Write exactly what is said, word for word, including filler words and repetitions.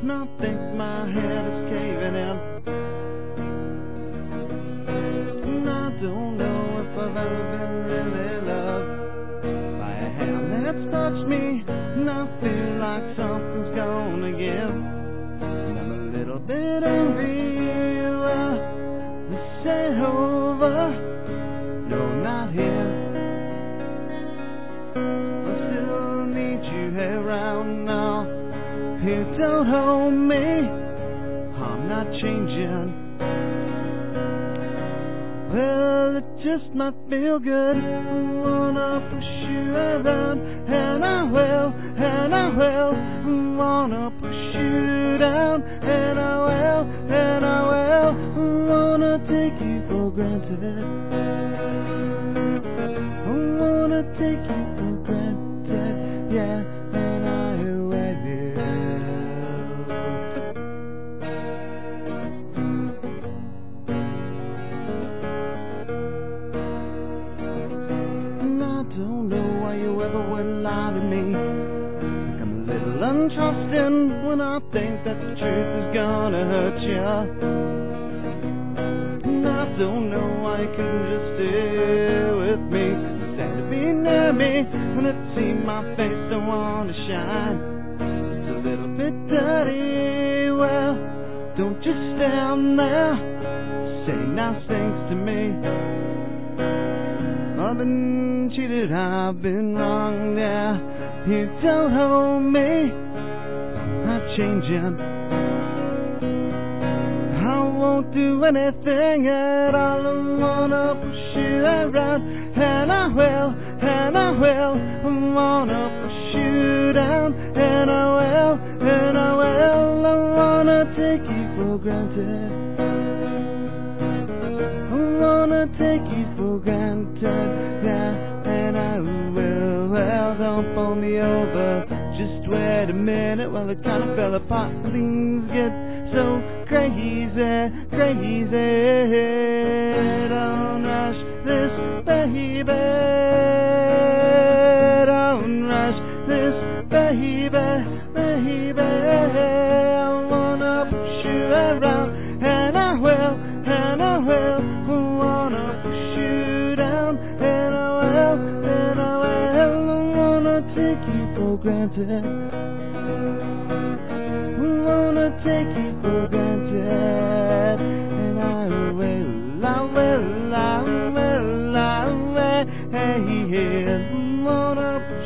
and I think my head is caving in. And I don't know if I've ever been really loved by a hand that's touched me, and I feel like something's gonna give. And I'm a little bit angry. Well, this ain't over. No, not here. I still need you around now. You don't hold me. I'm not changing. Well, it just might feel good. I wanna push you around, and I will, and I will. I wanna push you down, and I will, and I will. I wanna take you for granted. I wanna take you for granted, yeah, and I will. And I don't know why you ever would lie to me. I'm a little untrusting when I think that the truth is gonna hurt you. And I don't know why you couldn't just stay with me, stand to be near me when it seems my face don't wanna shine. It's a little bit dirty. Well, don't just stand there, say nice things to me. I've been cheated, I've been wrong, yeah. You don't hold me, I'm not changing. I won't do anything at all. I wanna push you around, and I will, and I will. I wanna push you down, and I will, and I will. I wanna take you for granted. I wanna take you for granted, yeah, and I will. Well, don't pull me over, just wait a minute while it kind of fell apart. Things get so crazy, crazy. Don't rush this, baby. Don't rush this, baby, baby. I wanna push you around, and I will, and I will. I wanna push you down, and I will, and I will. I wanna take you for granted. I wanna take you for granted, and I will, I will, I will, I will. Hey, yeah, I wanna push